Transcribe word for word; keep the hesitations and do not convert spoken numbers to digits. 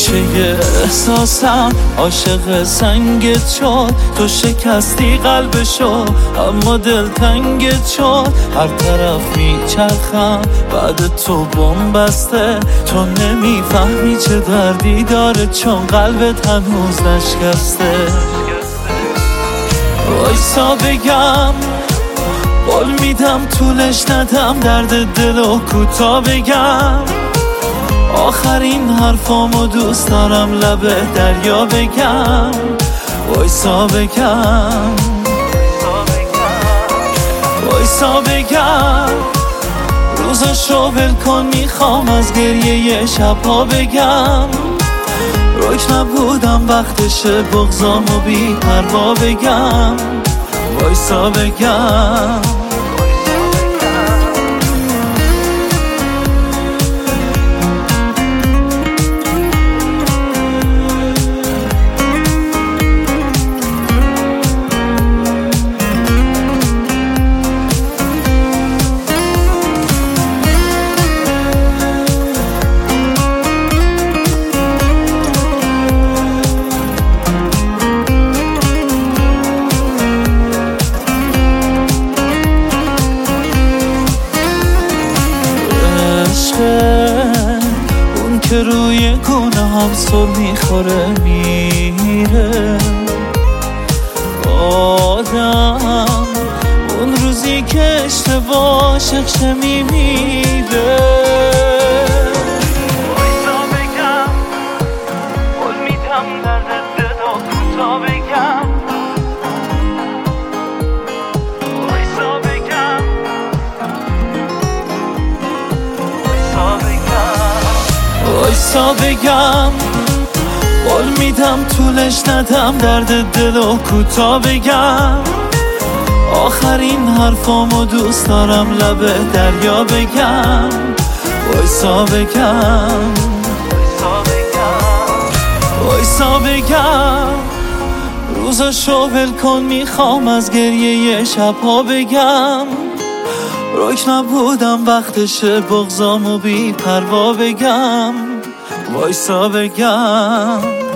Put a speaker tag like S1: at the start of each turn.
S1: ریشه احساسم عاشق سنگت شد. تو شکستی قلبشو اما دل تنگت شد. هر طرف میچرخم بعد تو بم بسته. تو نمیفهمی چه دردی داره چون قلبت هنوز نشکسته. وایسا بگم قول میدم طولش ندم درد دل و کوتا بگم. آخرین حرفامو دوست دارم لب دریا بگم. وایسا بگم وایسا بگم روزاشو ول کن میخوام از گریه شبها بگم. رک نبودم وقتشه بغضامو بی پروا بگم. وایسا بگم اون که روی گونه هم سر میخوره میره. آدم اون روزی که اشتباه شخشه میمیره. وایسا بگم قول میدم درد دل و کوتا بگم. وایسا بگم وایسا بگم قول میدم طولش ندم درد دل و کوتا بگم. آخرین حرفامو دوست دارم لب دریا بگم. وایسا بگم وایسا بگم روزاشو ول کن میخوام از گریه شبها بگم. رک نبودم وقتشه بغضامو بی پروا بگم. وایسا بگم